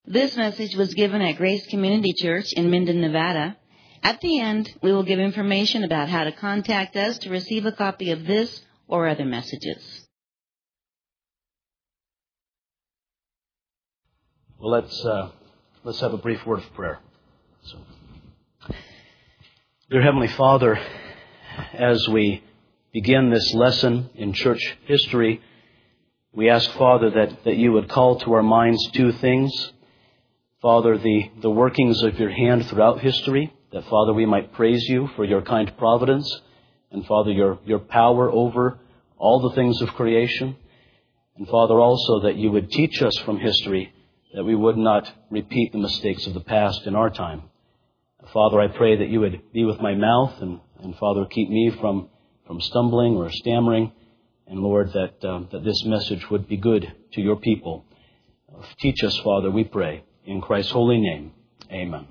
This message was given at Grace Community Church in Minden, Nevada. At the end, we will give information about how to contact us to receive a copy of this or other messages. Well, let's have a brief word of prayer. Dear Heavenly Father, as we begin this lesson in church history, we ask, Father, that you would call to our minds two things. Father, the workings of your hand throughout history, that, Father, we might praise you for your kind providence, and, Father, your power over all the things of creation. And, Father, also that you would teach us from history, that we would not repeat the mistakes of the past in our time. Father, I pray that you would be with my mouth, and Father, keep me from stumbling or stammering. And, Lord, that this message would be good to your people. Teach us, Father, we pray. In Christ's holy name, amen.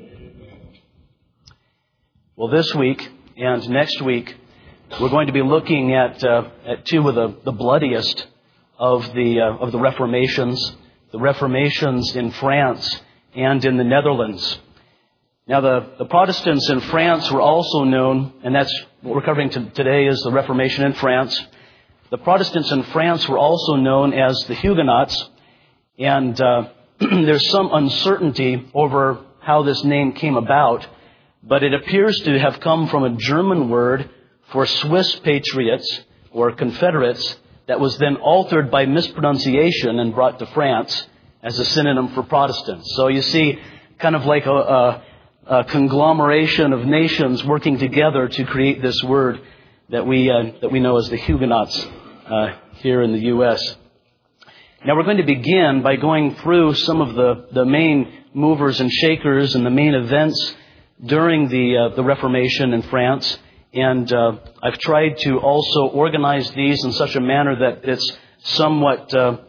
Well, this week and next week, we're going to be looking at two of the bloodiest of the Reformations, the Reformations in France and in the Netherlands. Now, the Protestants in France were also known, and that's what we're covering today is the Reformation in France. The Protestants in France were also known as the Huguenots, and there's some uncertainty over how this name came about, but it appears to have come from a German word for Swiss patriots or Confederates that was then altered by mispronunciation and brought to France as a synonym for Protestants. So you see, kind of like a conglomeration of nations working together to create this word that we know as the Huguenots here in the U.S. Now we're going to begin by going through some of the main movers and shakers and the main events during the Reformation in France. And I've tried to also organize these in such a manner that it's somewhat, it'll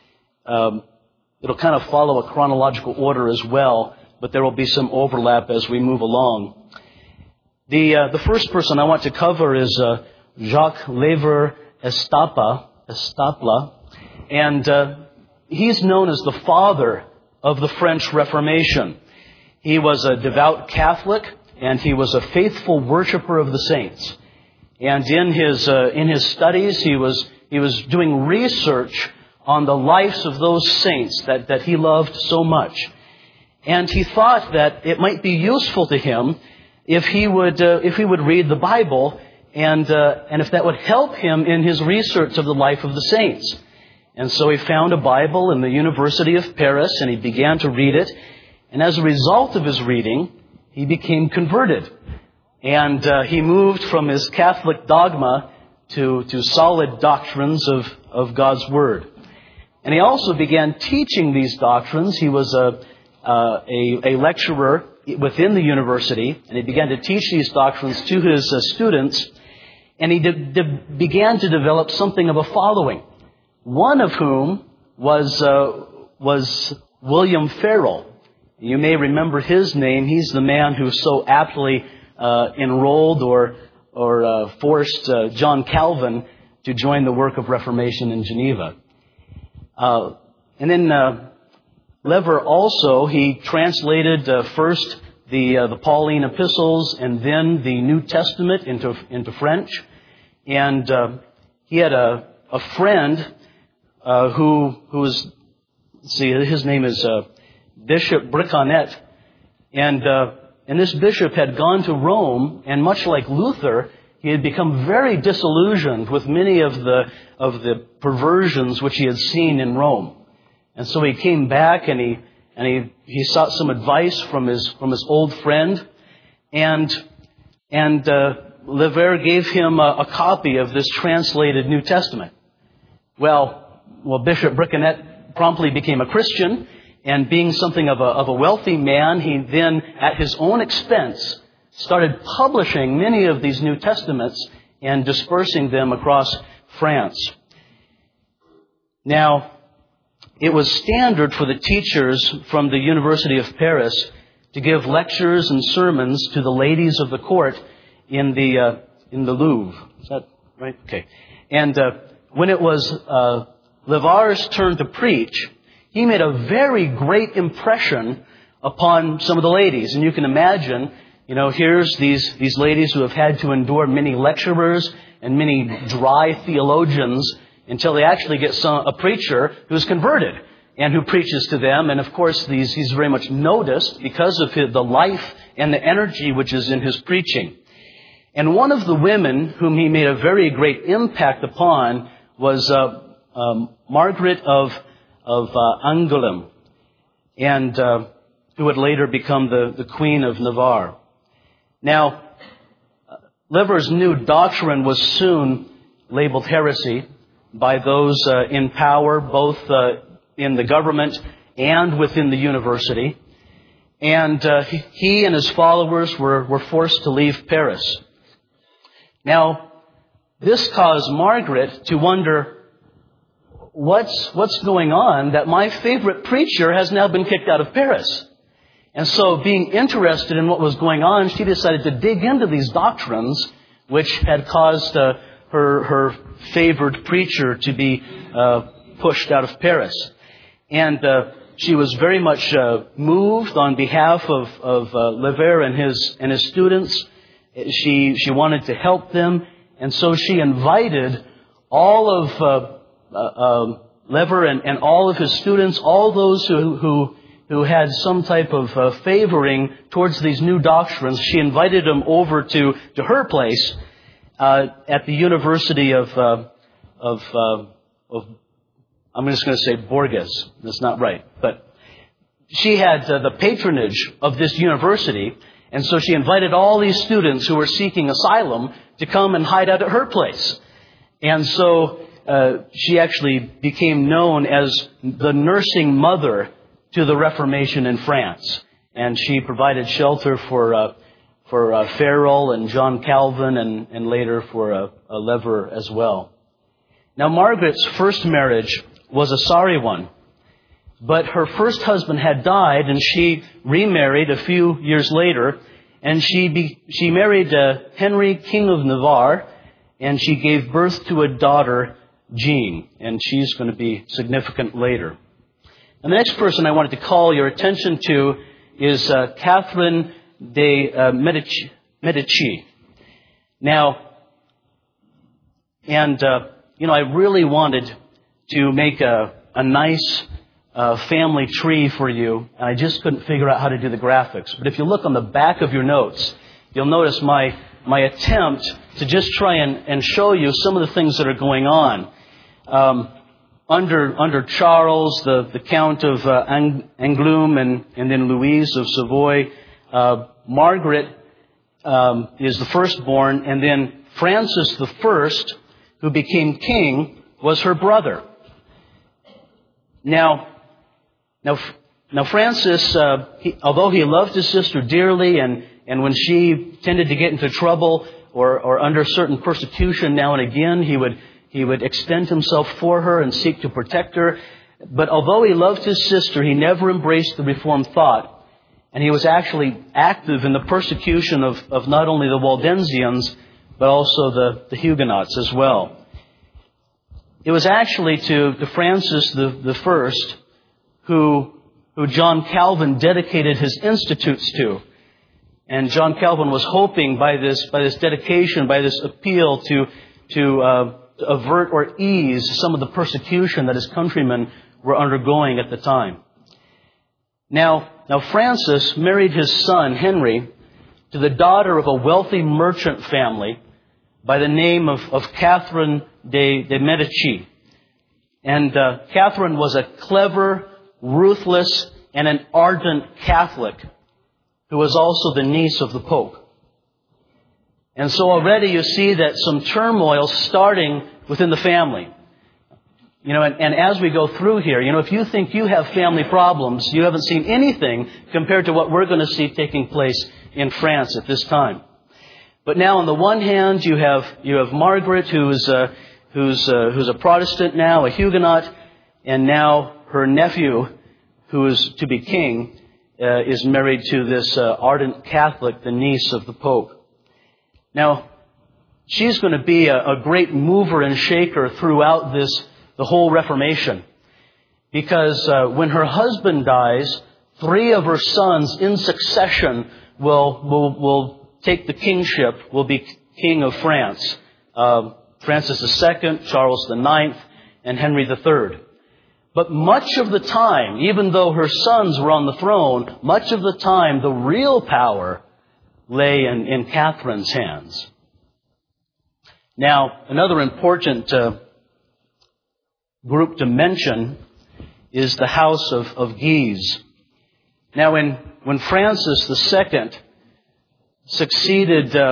kind of follow a chronological order as well, but there will be some overlap as we move along. The first person I want to cover is Jacques Lever Estapla. And he's known as the father of the French Reformation. He was a devout Catholic, and he was a faithful worshiper of the saints. And in his studies, he was doing research on the lives of those saints that he loved so much. And he thought that it might be useful to him if he would read the Bible, and if that would help him in his research of the life of the saints. And so he found a Bible in the University of Paris, and he began to read it. And as a result of his reading, he became converted. And he moved from his Catholic dogma to solid doctrines of God's Word. And he also began teaching these doctrines. He was a lecturer within the university, and he began to teach these doctrines to his students. And he began to develop something of a following, one of whom was William Farel. You may remember his name. He's the man who so aptly enrolled or forced John Calvin to join the work of Reformation in Geneva. And then Lever also, he translated first the Pauline epistles and then the New Testament into French. And he had a friend who was, his name is Bishop Briconet. And this bishop had gone to Rome, and much like Luther, he had become very disillusioned with many of the perversions which he had seen in Rome. And so he came back and he sought some advice from his old friend, and Lever gave him a copy of this translated New Testament. Well, Bishop Briconet promptly became a Christian, and being something of a wealthy man, he then, at his own expense, started publishing many of these New Testaments and dispersing them across France. Now, it was standard for the teachers from the University of Paris to give lectures and sermons to the ladies of the court in the Louvre. Is that right? Okay. And when it was Levar's turn to preach, he made a very great impression upon some of the ladies. And you can imagine, here's these ladies who have had to endure many lecturers and many dry theologians until they actually get a preacher who's converted and who preaches to them. And of course, he's very much noticed because of the life and the energy which is in his preaching. And one of the women whom he made a very great impact upon was Margaret of Angoulême, and who would later become the Queen of Navarre. Now, Lever's new doctrine was soon labeled heresy by those in power, both in the government and within the university. And he and his followers were forced to leave Paris. Now, this caused Margaret to wonder, what's going on that my favorite preacher has now been kicked out of Paris? And so, being interested in what was going on, she decided to dig into these doctrines which had caused her favored preacher to be pushed out of Paris. And she was very much moved on behalf of Lever and his students. She wanted to help them, and so she invited all of Lever and all of his students, all those who had some type of favoring towards these new doctrines. She invited them over to her place at the University of I'm just going to say Bourges. That's not right, but she had the patronage of this university. And so she invited all these students who were seeking asylum to come and hide out at her place. And so she actually became known as the nursing mother to the Reformation in France. And she provided shelter for Farel and John Calvin and later for Lever as well. Now, Margaret's first marriage was a sorry one. But her first husband had died, and she remarried a few years later, and she married Henry, King of Navarre, and she gave birth to a daughter, Jean, and she's going to be significant later. And the next person I wanted to call your attention to is Catherine de Medici. Now, I really wanted to make a nice family tree for you, and I just couldn't figure out how to do the graphics. But if you look on the back of your notes, you'll notice my attempt to just try and show you some of the things that are going on. Under Charles, the Count of Angoulême, and then Louise of Savoy, Margaret is the firstborn, and then Francis I, who became king, was her brother. Now Francis, although he loved his sister dearly, and when she tended to get into trouble or under certain persecution now and again, he would extend himself for her and seek to protect her. But although he loved his sister, he never embraced the Reformed thought, and he was actually active in the persecution of not only the Waldensians but also the Huguenots as well. It was actually to Francis I who John Calvin dedicated his Institutes to. And John Calvin was hoping by this dedication, by this appeal to avert or ease some of the persecution that his countrymen were undergoing at the time. Now Francis married his son, Henry, to the daughter of a wealthy merchant family by the name of Catherine de Medici. And Catherine was a clever, ruthless, and an ardent Catholic who was also the niece of the Pope. And so already you see that some turmoil starting within the family. And as we go through here, if you think you have family problems, you haven't seen anything compared to what we're going to see taking place in France at this time. But now, on the one hand, you have Margaret, who's a Protestant now, a Huguenot, and now her nephew, who is to be king, is married to this ardent Catholic, the niece of the Pope. Now, she's going to be a great mover and shaker throughout the whole Reformation. because when her husband dies, 3 of her sons in succession will take the kingship, will be king of France. Francis II, Charles IX, and Henry III. But much of the time, even though her sons were on the throne, much of the time the real power lay in Catherine's hands. Now, another important group to mention is the House of Guise. Now, when Francis II succeeded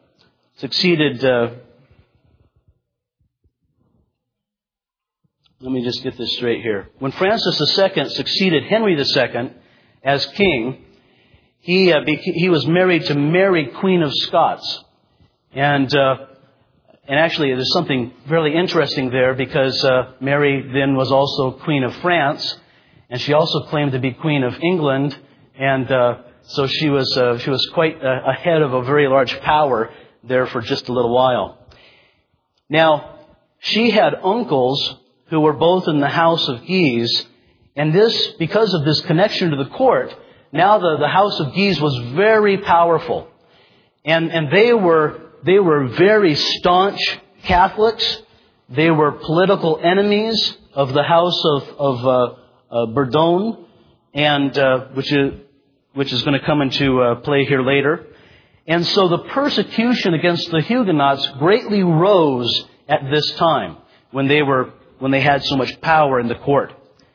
let me just get this straight here. When Francis II succeeded Henry II as king, he was married to Mary, Queen of Scots. And actually, there's something really interesting there because Mary then was also Queen of France, and she also claimed to be Queen of England, and so she was quite ahead of a very large power there for just a little while. Now, she had uncles who were both in the House of Guise, and this, because of this connection to the court, now the House of Guise was very powerful, and they were very staunch Catholics. They were political enemies of the House of Bourbon, and which is going to come into play here later. And so the persecution against the Huguenots greatly rose at this time when they had so much power in the court.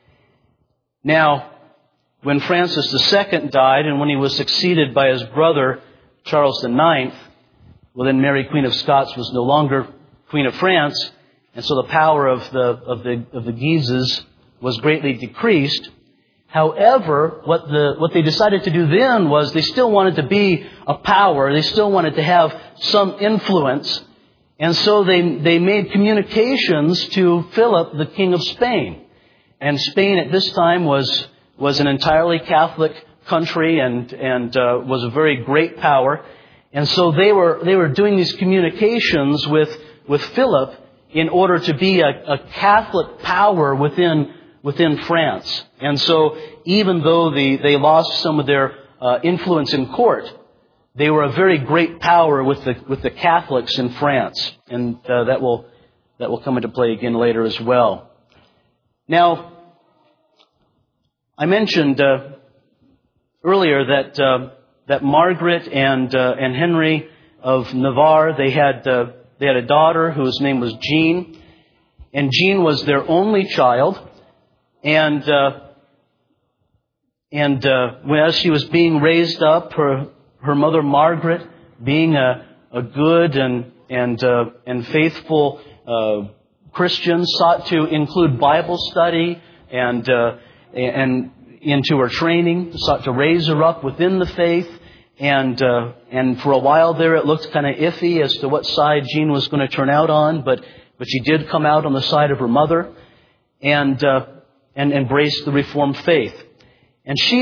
Now, when Francis II died and when he was succeeded by his brother Charles IX, well, then Mary, Queen of Scots, was no longer Queen of France, and so the power of the Guises was greatly decreased. However, what they decided to do then was they still wanted to be a power. They still wanted to have some influence. And so they made communications to Philip, the King of Spain. And Spain at this time was an entirely Catholic country and was a very great power. And so they were doing these communications with Philip in order to be a Catholic power within France. And so even though they lost some of their influence in court, they were a very great power with the Catholics in France, and that will come into play again later as well. Now, I mentioned earlier that Margaret and Henry of Navarre they had a daughter whose name was Jean, and Jean was their only child, and as she was being raised up, her mother Margaret, being a good and faithful Christian, sought to include Bible study and into her training, sought to raise her up within the faith, and for a while there it looked kind of iffy as to what side Jean was going to turn out on, but she did come out on the side of her mother and embraced the Reformed faith, and she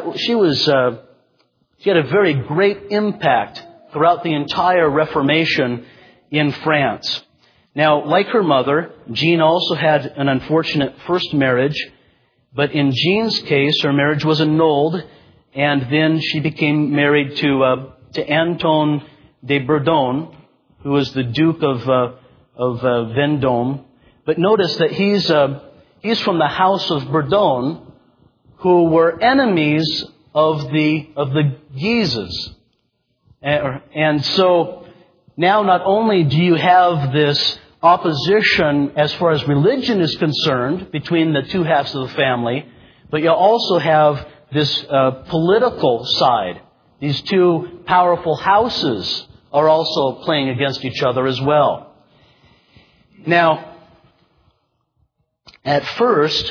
had a very great impact throughout the entire Reformation in France. Now, like her mother, Jean also had an unfortunate first marriage, but in Jean's case, her marriage was annulled, and then she became married to Anton de Bourgogne, who was the Duke of Vendôme. But notice that he's from the House of Bourgogne, who were enemies of the Guises. And so now not only do you have this opposition as far as religion is concerned between the two halves of the family, but you also have this political side. These two powerful houses are also playing against each other as well. Now, at first,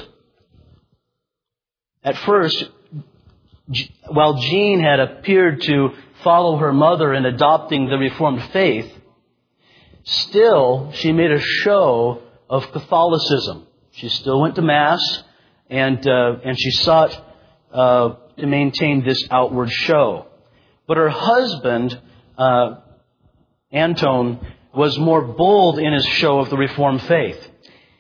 while Jean had appeared to follow her mother in adopting the Reformed faith, still she made a show of Catholicism. She still went to Mass, and she sought to maintain this outward show. But her husband, Anton, was more bold in his show of the Reformed faith.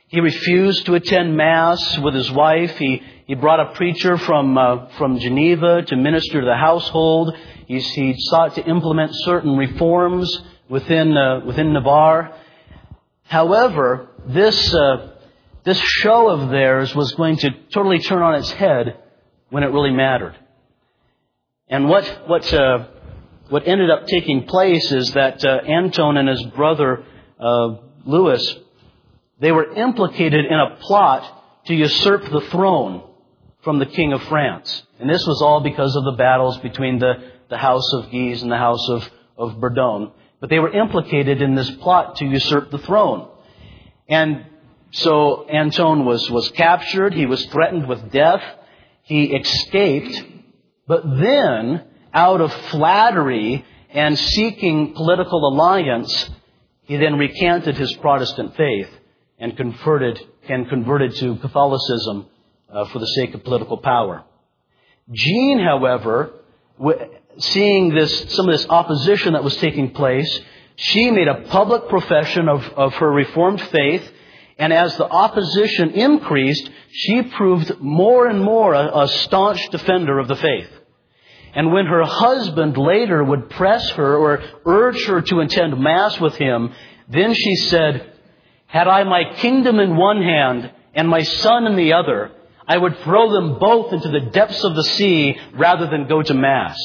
He refused to attend Mass with his wife. He brought a preacher from Geneva to minister to the household. He sought to implement certain reforms within Navarre. However, this show of theirs was going to totally turn on its head when it really mattered. And what ended up taking place is that Anton and his brother Louis, they were implicated in a plot to usurp the throne from the King of France. And this was all because of the battles between the House of Guise and the House of Bourbon. But they were implicated in this plot to usurp the throne. And so Anton was captured. He was threatened with death. He escaped. But then, out of flattery and seeking political alliance, he then recanted his Protestant faith and converted to Catholicism for the sake of political power. Jean, however, seeing some of this opposition that was taking place, she made a public profession of her Reformed faith, and as the opposition increased, she proved more and more a staunch defender of the faith. And when her husband later would press her or urge her to attend Mass with him, then she said, "Had I my kingdom in one hand and my son in the other, I would throw them both into the depths of the sea rather than go to Mass."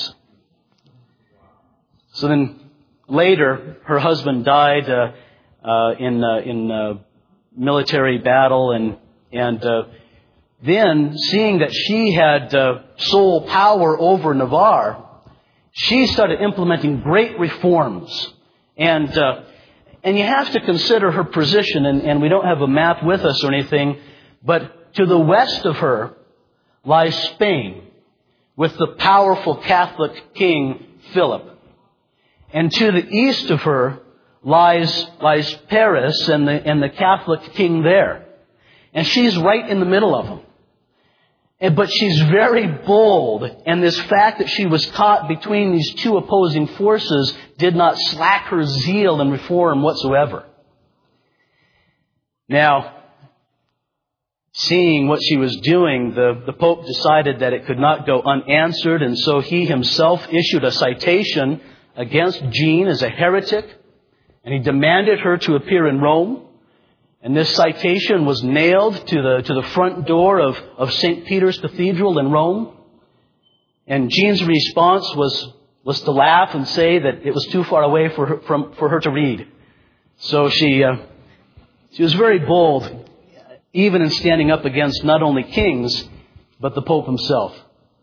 So then later, her husband died in military battle, and then, seeing that she had sole power over Navarre, she started implementing great reforms. And you have to consider her position, and we don't have a map with us or anything, but to the west of her lies Spain, with the powerful Catholic King Philip. And to the east of her lies Paris and the Catholic king there. And she's right in the middle of them. But she's very bold, and this fact that she was caught between these two opposing forces did not slack her zeal and reform whatsoever. Now, seeing what she was doing, the Pope decided that it could not go unanswered, and so he himself issued a citation against Jean as a heretic, and he demanded her to appear in Rome. And this citation was nailed to the front door of St. Peter's Cathedral in Rome. And Jean's response was to laugh and say that it was too far away for her to read. So she was very bold, even in standing up against not only kings, but the Pope himself.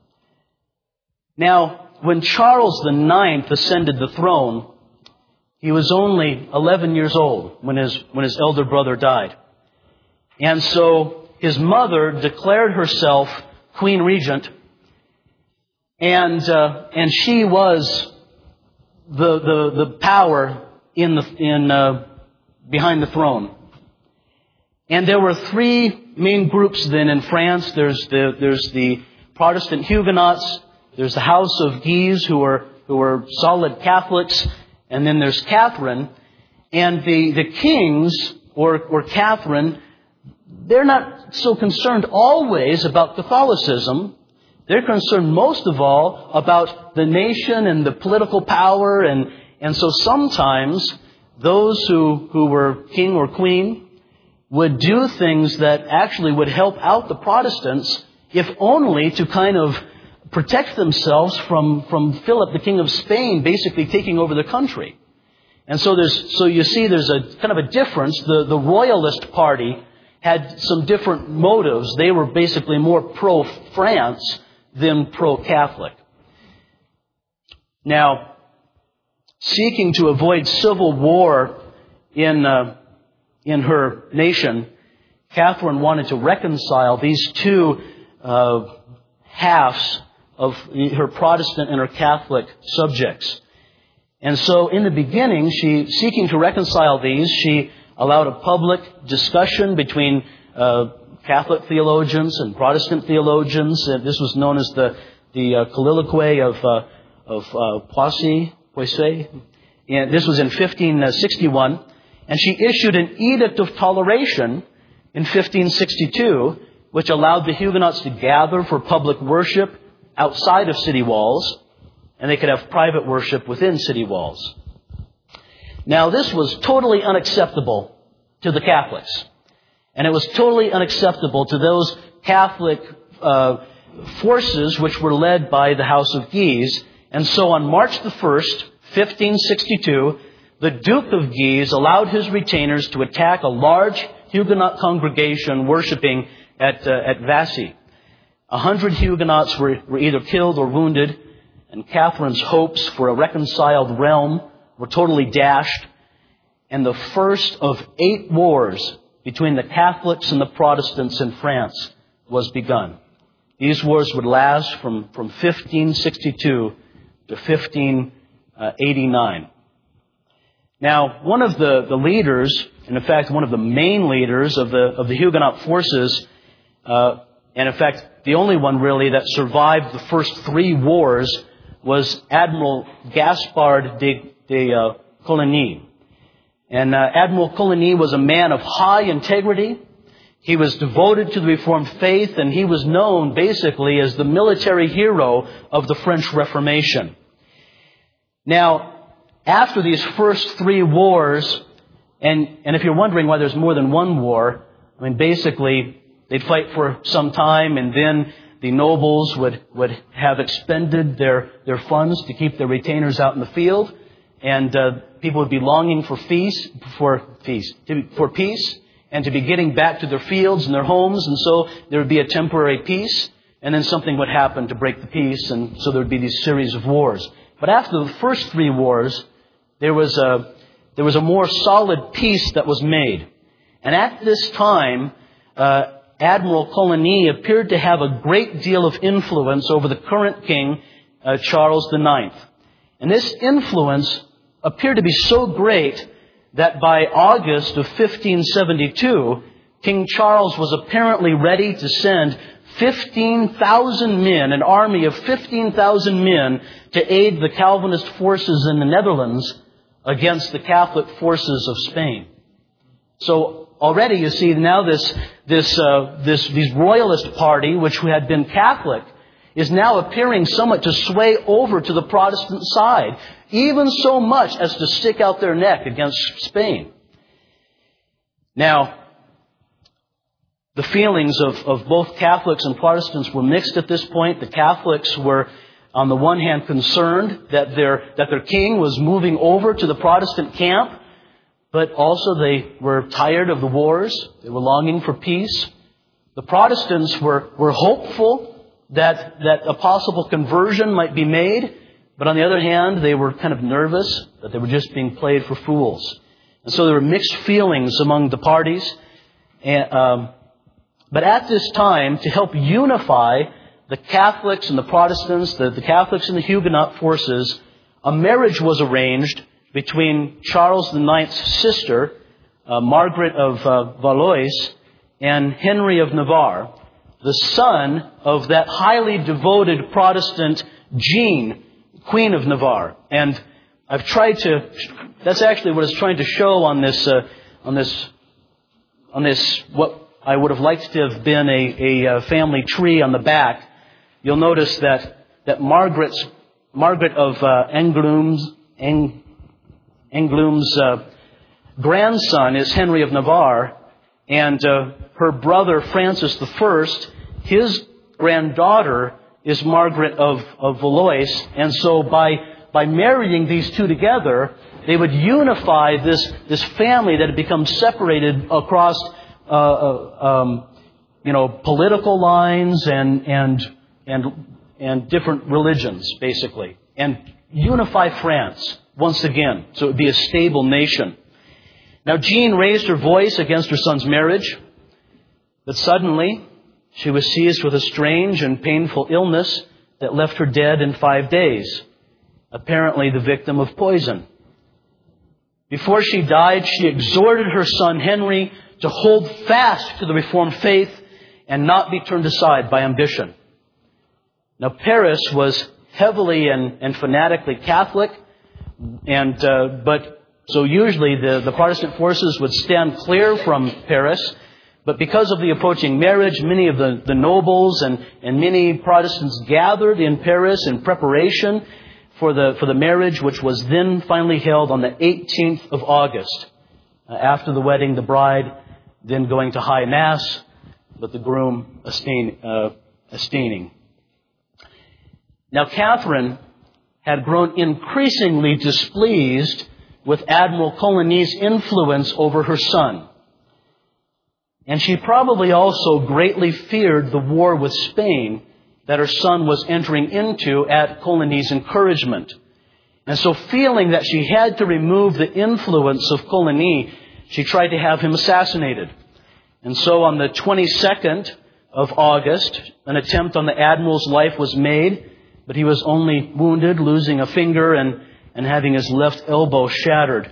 Now, when Charles IX ascended the throne, he was only 11 years old when his elder brother died. And so his mother declared herself Queen Regent, and she was the power behind the throne. And there were three main groups then in France. There's the Protestant Huguenots, there's the House of Guise who were solid Catholics, and then there's Catherine. And the kings, or Catherine, they're not so concerned always about Catholicism. They're concerned most of all about the nation and the political power. And so sometimes those who were king or queen would do things that actually would help out the Protestants, if only to kind of protect themselves from Philip, the King of Spain, basically taking over the country. And so you see there's a kind of a difference. The Royalist Party had some different motives. They were basically more pro-France than pro-Catholic. Now, seeking to avoid civil war in her nation, Catherine wanted to reconcile these two halves of her Protestant and her Catholic subjects. And so in the beginning, seeking to reconcile these, she allowed a public discussion between Catholic theologians and Protestant theologians. And this was known as the Colloquy of Poissy. And this was in 1561. And she issued an edict of toleration in 1562, which allowed the Huguenots to gather for public worship outside of city walls, and they could have private worship within city walls. Now, this was totally unacceptable to the Catholics, and it was totally unacceptable to those Catholic forces which were led by the House of Guise. And so on March the 1st, 1562, the Duke of Guise allowed his retainers to attack a large Huguenot congregation worshipping at Vassy. 100 Huguenots were either killed or wounded, and Catherine's hopes for a reconciled realm were totally dashed. And the first of 8 wars between the Catholics and the Protestants in France was begun. These wars would last from 1562 to 1589. Now, one of the leaders, and in fact one of the main leaders of the Huguenot forces, and in fact the only one really that survived the first 3 wars, was Admiral Gaspard de Coligny. And Admiral Coligny was a man of high integrity. He was devoted to the Reformed faith, and he was known basically as the military hero of the French Reformation. Now, after these first 3 wars, and if you're wondering why there's more than one war, I mean, basically, they'd fight for some time, and then the nobles would have expended their funds to keep their retainers out in the field, and people would be longing for peace, and to be getting back to their fields and their homes, and so there would be a temporary peace, and then something would happen to break the peace, and so there would be these series of wars. But after the first 3 wars, there was a more solid peace that was made. And at this time, Admiral Coligny appeared to have a great deal of influence over the current king, Charles IX. And this influence appeared to be so great that by August of 1572, King Charles was apparently ready to send 15,000 men, an army of 15,000 men, to aid the Calvinist forces in the Netherlands against the Catholic forces of Spain. So already you see now this royalist party, which had been Catholic, is now appearing somewhat to sway over to the Protestant side, even so much as to stick out their neck against Spain. Now, the feelings of both Catholics and Protestants were mixed at this point. The Catholics were, on the one hand, concerned that their king was moving over to the Protestant camp, but also they were tired of the wars. They were longing for peace. The Protestants were hopeful that a possible conversion might be made, but on the other hand, they were kind of nervous that they were just being played for fools. And so there were mixed feelings among the parties. But at this time, to help unify the Catholics and the Protestants, the Catholics and the Huguenot forces, a marriage was arranged between Charles IX's sister, Margaret of Valois, and Henry of Navarre, the son of that highly devoted Protestant Jean, Queen of Navarre. And I've tried to, that's actually what I was trying to show on this, what I would have liked to have been a family tree on the back. You'll notice that Margaret of Angoulême's grandson is Henry of Navarre, and her brother Francis I, his granddaughter is Margaret of Valois, and so by marrying these two together, they would unify this family that had become separated across political lines and different religions, basically, and unify France once again, so it would be a stable nation. Now, Jean raised her voice against her son's marriage, but suddenly she was seized with a strange and painful illness that left her dead in 5 days, apparently the victim of poison. Before she died, she exhorted her son Henry to hold fast to the Reformed faith and not be turned aside by ambition. Now, Paris was heavily and fanatically Catholic, but so usually the Protestant forces would stand clear from Paris. But because of the approaching marriage, many of the nobles and many Protestants gathered in Paris in preparation for the marriage, which was then finally held on the 18th of August. After the wedding, the bride then going to high mass, but the groom abstaining. Now, Catherine had grown increasingly displeased with Admiral Coligny's influence over her son. And she probably also greatly feared the war with Spain that her son was entering into at Coligny's encouragement. And so, feeling that she had to remove the influence of Coligny, she tried to have him assassinated. And so on the 22nd of August, an attempt on the admiral's life was made, but he was only wounded, losing a finger and having his left elbow shattered.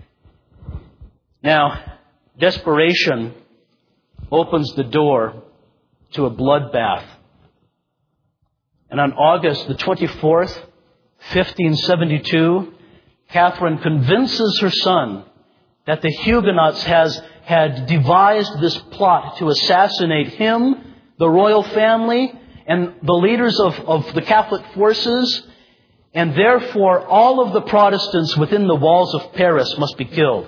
Now, desperation opens the door to a bloodbath. And on August the 24th, 1572, Catherine convinces her son that the Huguenots had devised this plot to assassinate him, the royal family, and the leaders of the Catholic forces, and therefore all of the Protestants within the walls of Paris must be killed.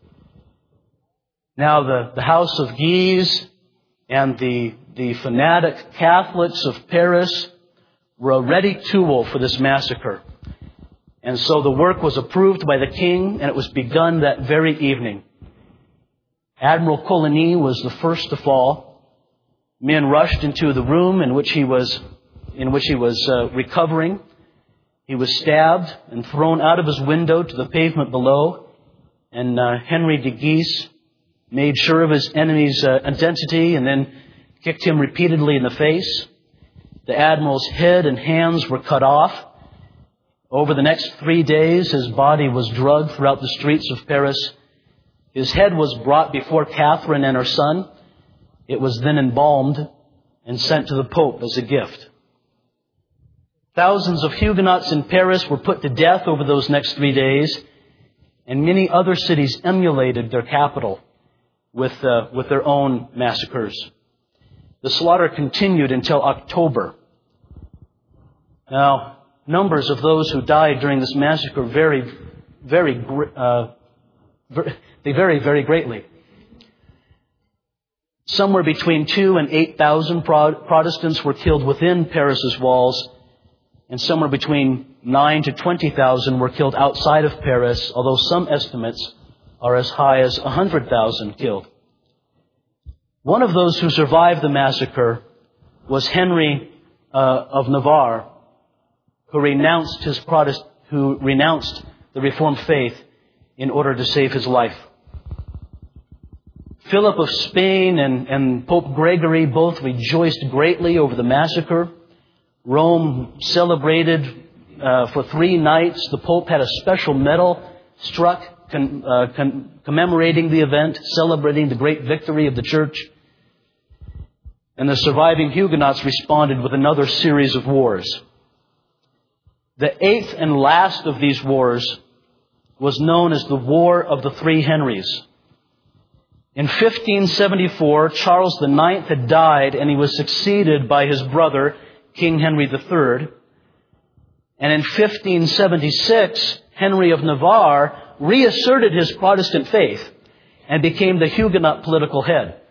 Now the House of Guise and the fanatic Catholics of Paris were a ready tool for this massacre. And so the work was approved by the king, and it was begun that very evening. Admiral Coligny was the first to fall. Men rushed into the room in which he was recovering. He was stabbed and thrown out of his window to the pavement below. And Henry de Guise made sure of his enemy's identity and then kicked him repeatedly in the face. The admiral's head and hands were cut off. Over the next 3 days, his body was dragged throughout the streets of Paris. His head was brought before Catherine and her son. It was then embalmed and sent to the Pope as a gift. Thousands of Huguenots in Paris were put to death over those next 3 days, and many other cities emulated their capital with their own massacres. The slaughter continued until October. Now, numbers of those who died during this massacre vary very greatly. Somewhere between 2,000 and 8,000 Protestants were killed within Paris's walls, and somewhere between 9,000 to 20,000 were killed outside of Paris, although some estimates are as high as 100,000 killed. One of those who survived the massacre was Henry of Navarre, who renounced the Reformed faith in order to save his life. Philip of Spain and Pope Gregory both rejoiced greatly over the massacre. Rome celebrated for 3 nights. The Pope had a special medal struck commemorating the event, celebrating the great victory of the Church. And the surviving Huguenots responded with another series of wars. The 8th and last of these wars was known as the War of the Three Henrys. In 1574, Charles IX had died, and he was succeeded by his brother, King Henry III. And in 1576, Henry of Navarre reasserted his Protestant faith and became the Huguenot political head.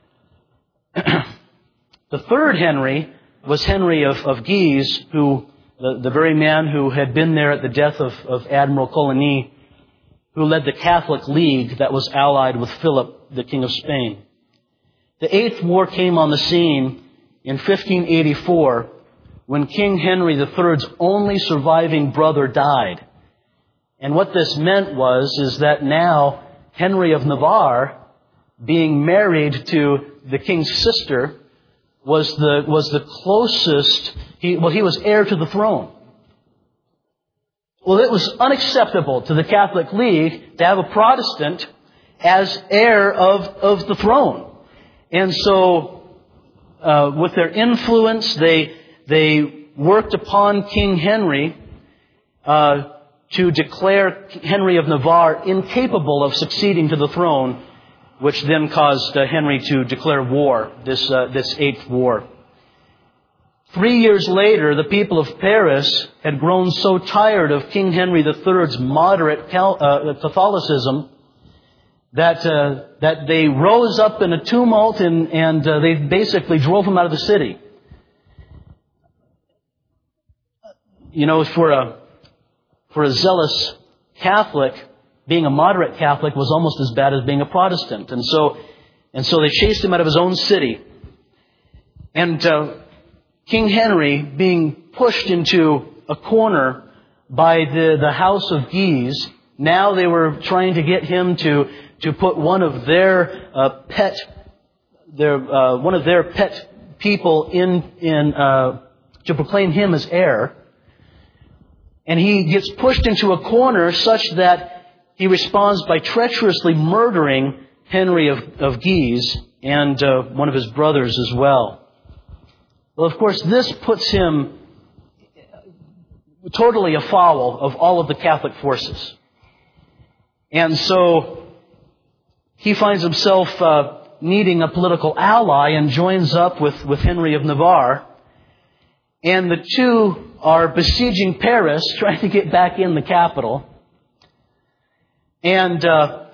The third Henry was Henry of Guise, who the very man who had been there at the death of Admiral Coligny, who led the Catholic League that was allied with Philip, the King of Spain. The 8th war came on the scene in 1584 when King Henry III's only surviving brother died. And what this meant is that now Henry of Navarre, being married to the king's sister, was the closest. He was heir to the throne. Well, it was unacceptable to the Catholic League to have a Protestant as heir of the throne. And so, with their influence, they worked upon King Henry to declare Henry of Navarre incapable of succeeding to the throne which then caused Henry to declare war, this Eighth War. 3 years later, the people of Paris had grown so tired of King Henry III's moderate Catholicism that they rose up in a tumult and they basically drove him out of the city. You know, for a zealous Catholic, being a moderate Catholic was almost as bad as being a Protestant. And so they chased him out of his own city. And King Henry, being pushed into a corner by the House of Guise, now they were trying to get him to put one of their pet people in to proclaim him as heir. And he gets pushed into a corner such that he responds by treacherously murdering Henry of Guise and one of his brothers as well. Well, of course, this puts him totally afoul of all of the Catholic forces. And so he finds himself needing a political ally and joins up with Henry of Navarre. And the two are besieging Paris, trying to get back in the capital. And the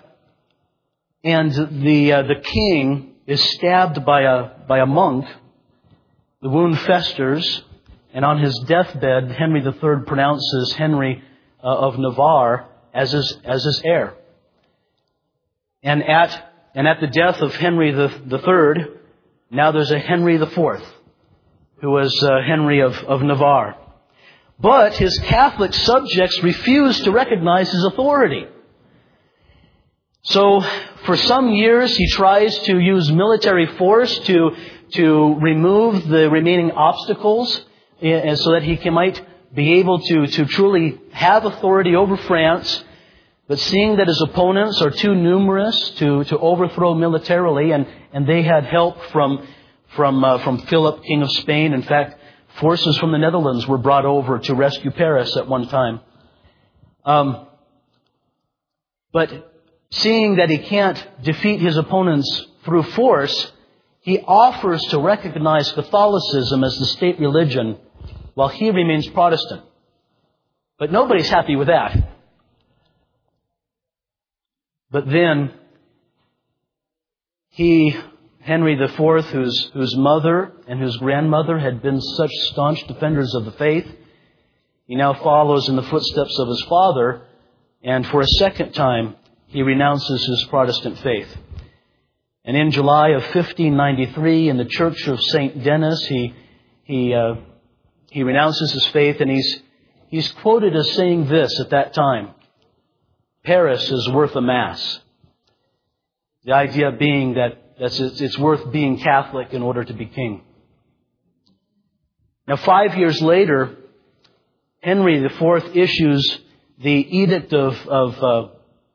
king is stabbed by a monk. The wound festers, and on his deathbed, Henry III pronounces Henry of Navarre as his heir. And at the death of Henry III, now there's a Henry IV, who was Henry of Navarre. But his Catholic subjects refuse to recognize his authority. So, for some years, he tries to use military force to remove the remaining obstacles, and so that he might be able to truly have authority over France. But seeing that his opponents are too numerous to overthrow militarily, and they had help from Philip, King of Spain. In fact, forces from the Netherlands were brought over to rescue Paris at one time. But seeing that he can't defeat his opponents through force, he offers to recognize Catholicism as the state religion while he remains Protestant. But nobody's happy with that. But then Henry IV, whose mother and whose grandmother had been such staunch defenders of the faith, he now follows in the footsteps of his father, and for a second time, he renounces his Protestant faith. And in July of 1593, in the Church of St. Denis, he renounces his faith, and he's quoted as saying this at that time: "Paris is worth a Mass." The idea being that it's worth being Catholic in order to be king. Now, 5 years later, Henry IV issues the Edict of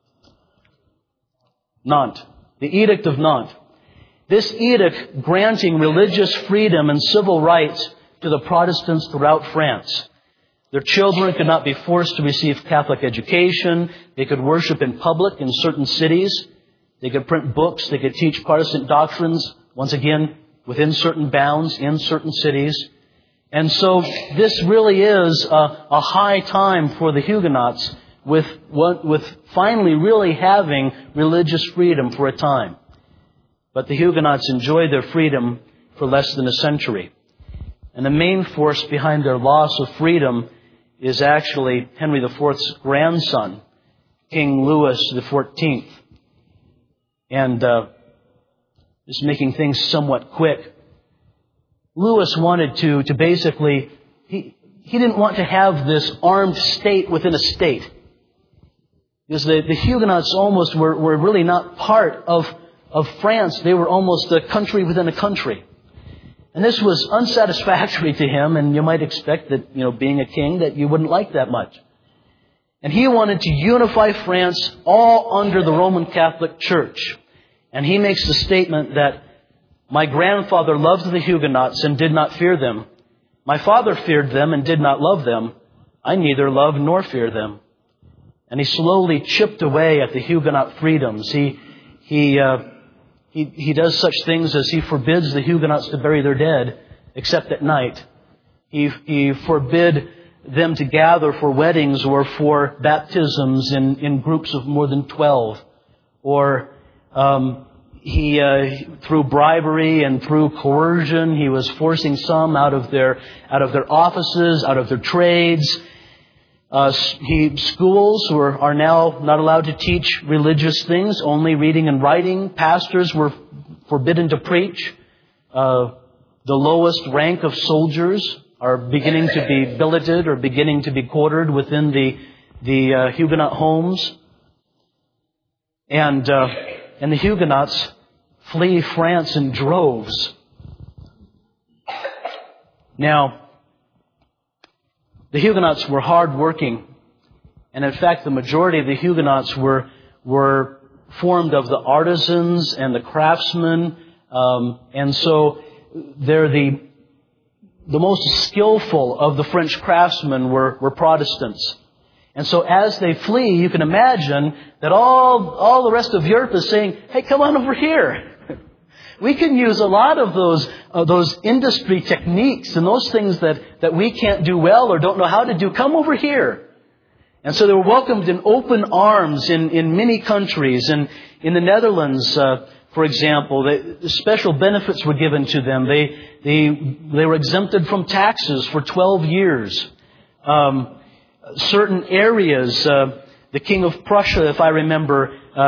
Nantes. The Edict of Nantes. This edict granting religious freedom and civil rights to the Protestants throughout France. Their children could not be forced to receive Catholic education. They could worship in public in certain cities. They could print books. They could teach Protestant doctrines, once again, within certain bounds, in certain cities. And so this really is a high time for the Huguenots, with finally really having religious freedom for a time. But the Huguenots enjoyed their freedom for less than a century. And the main force behind their loss of freedom is actually Henry IV's grandson, King Louis XIV. And just making things somewhat quick, Louis wanted to basically, he didn't want to have this armed state within a state. Because the Huguenots almost were really not part of France. They were almost a country within a country. And this was unsatisfactory to him, and you might expect that, being a king, that you wouldn't like that much. And he wanted to unify France all under the Roman Catholic Church. And he makes the statement that my grandfather loved the Huguenots and did not fear them. My father feared them and did not love them. I neither love nor fear them. And he slowly chipped away at the Huguenot freedoms. He he does such things as he forbids the Huguenots to bury their dead, except at night. He forbid them to gather for weddings or for baptisms in groups of more than 12. Or he through bribery and through coercion, he was forcing some out of their offices, out of their trades. Schools are now not allowed to teach religious things, only reading and writing. Pastors were forbidden to preach. The lowest rank of soldiers are beginning to be billeted or beginning to be quartered within the Huguenot homes. And the Huguenots flee France in droves. Now, the Huguenots were hard-working, and in fact, the majority of the Huguenots were formed of the artisans and the craftsmen, and so they're the most skillful of the French craftsmen were Protestants. And so as they flee, you can imagine that all the rest of Europe is saying, "Hey, come on over here. We can use a lot of those industry techniques and those things that we can't do well or don't know how to do. Come over here." And so they were welcomed in open arms in many countries. And in the Netherlands, for example, special benefits were given to them. They were exempted from taxes for 12 years. Certain areas, the King of Prussia, if I remember,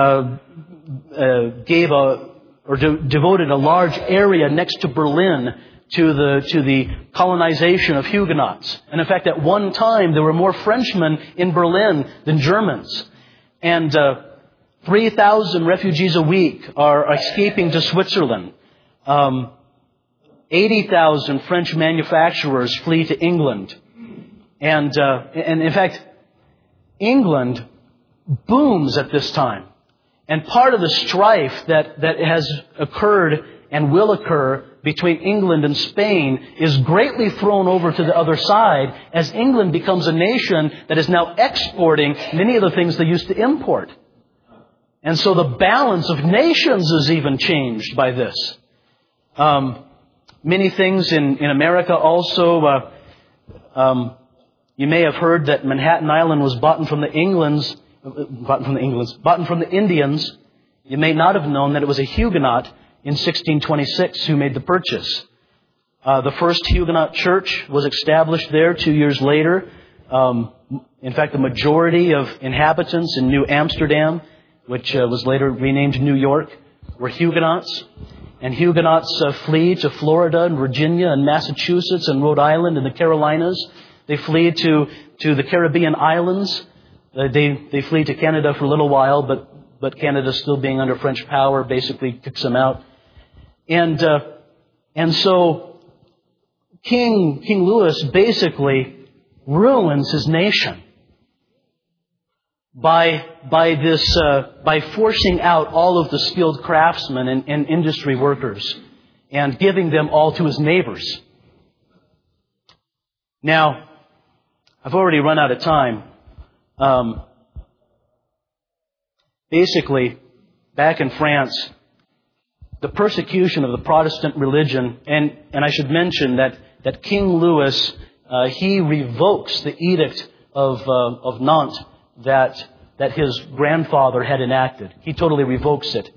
devoted a large area next to Berlin to the colonization of Huguenots. And in fact, at one time, there were more Frenchmen in Berlin than Germans. And 3,000 refugees a week are escaping to Switzerland. 80,000 French manufacturers flee to England. And in fact, England booms at this time. And part of the strife that has occurred and will occur between England and Spain is greatly thrown over to the other side as England becomes a nation that is now exporting many of the things they used to import. And so the balance of nations is even changed by this. Many things in America also. You may have heard that Manhattan Island was bought from the Indians. You may not have known that it was a Huguenot in 1626 who made the purchase. The first Huguenot church was established there 2 years later. In fact, the majority of inhabitants in New Amsterdam, which was later renamed New York, were Huguenots. And Huguenots flee to Florida and Virginia and Massachusetts and Rhode Island and the Carolinas. They flee to the Caribbean islands. They flee to Canada for a little while, but Canada, still being under French power, basically kicks them out. And so King Louis basically ruins his nation by forcing out all of the skilled craftsmen and industry workers and giving them all to his neighbors. Now, I've already run out of time. Basically, back in France, the persecution of the Protestant religion, and I should mention that King Louis, he revokes the edict of Nantes that his grandfather had enacted. He totally revokes it.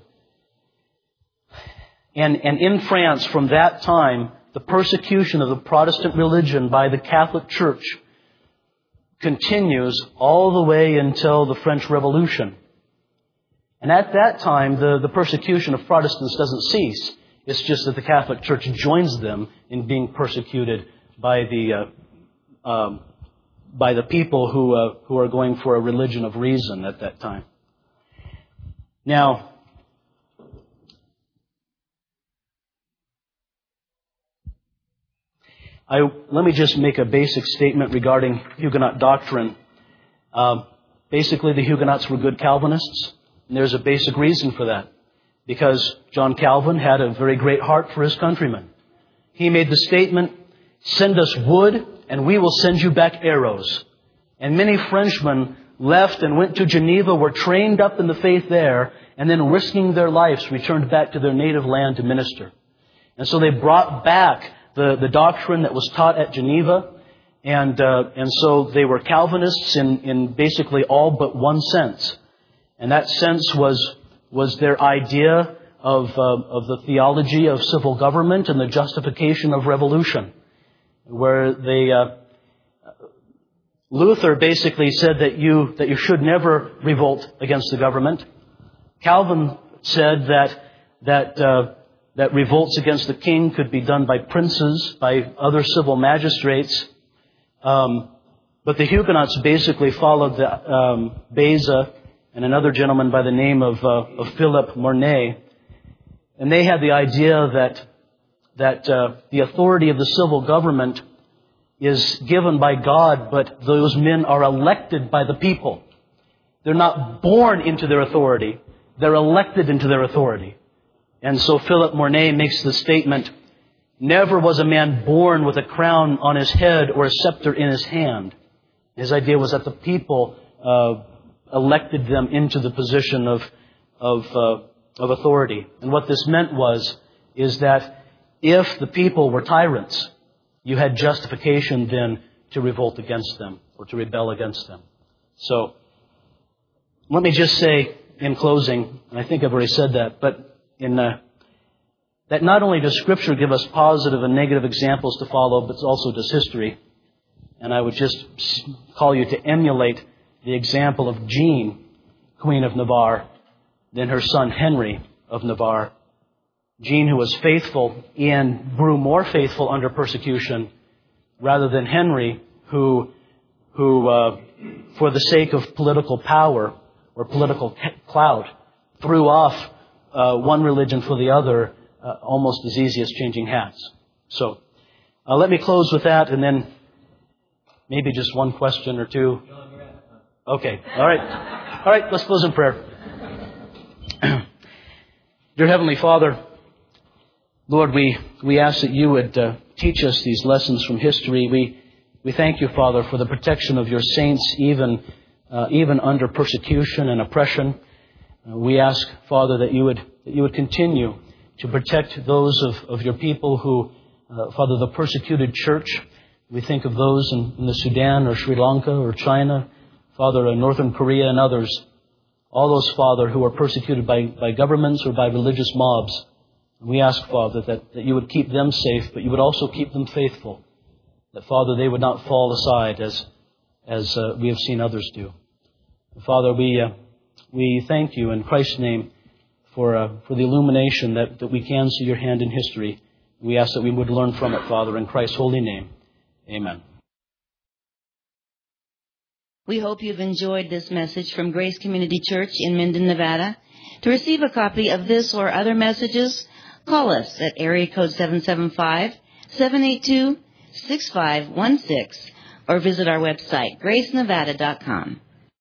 And in France, from that time, the persecution of the Protestant religion by the Catholic Church continues all the way until the French Revolution. And at that time, the persecution of Protestants doesn't cease. It's just that the Catholic Church joins them in being persecuted by the people who are going for a religion of reason at that time. Now, let me just make a basic statement regarding Huguenot doctrine. Basically, the Huguenots were good Calvinists, and there's a basic reason for that. Because John Calvin had a very great heart for his countrymen. He made the statement, "Send us wood, and we will send you back arrows." And many Frenchmen left and went to Geneva, were trained up in the faith there, and then risking their lives returned back to their native land to minister. And so they brought back the doctrine that was taught at Geneva, and so they were Calvinists in basically all but one sense. And that sense was their idea of the theology of civil government and the justification of revolution, where Luther basically said that you should never revolt against the government. Calvin said that revolts against the king could be done by princes, by other civil magistrates. But the Huguenots basically followed Beza and another gentleman by the name of Philip Mornay. And they had the idea that the authority of the civil government is given by God, but those men are elected by the people. They're not born into their authority. They're elected into their authority. And so Philip Mornay makes the statement, never was a man born with a crown on his head or a scepter in his hand. His idea was that the people elected them into the position of authority. And what this meant is that if the people were tyrants, you had justification then to revolt against them or to rebel against them. So, let me just say in closing, and I think I've already said that, but that not only does Scripture give us positive and negative examples to follow, but also does history. And I would just call you to emulate the example of Jean, Queen of Navarre, then her son Henry of Navarre. Jean, who was faithful and grew more faithful under persecution, rather than Henry, who for the sake of political power or political clout, threw off one religion for the other almost as easy as changing hats. So, let me close with that, and then maybe just one question or two. Okay, all right, let's close in prayer. Dear Heavenly Father, Lord, we ask that you would teach us these lessons from history. We thank you, Father, for the protection of your saints, even under persecution and oppression. We ask, Father, that you would continue to protect those of your people who, Father, the persecuted church. We think of those in the Sudan or Sri Lanka or China, Father, Northern Korea and others. All those, Father, who are persecuted by governments or by religious mobs. We ask, Father, that you would keep them safe, but you would also keep them faithful. That, Father, they would not fall aside as we have seen others do. Father, we thank you in Christ's name for the illumination that we can see your hand in history. We ask that we would learn from it, Father, in Christ's holy name. Amen. We hope you've enjoyed this message from Grace Community Church in Minden, Nevada. To receive a copy of this or other messages, call us at area code 775-782-6516 or visit our website, gracenevada.com.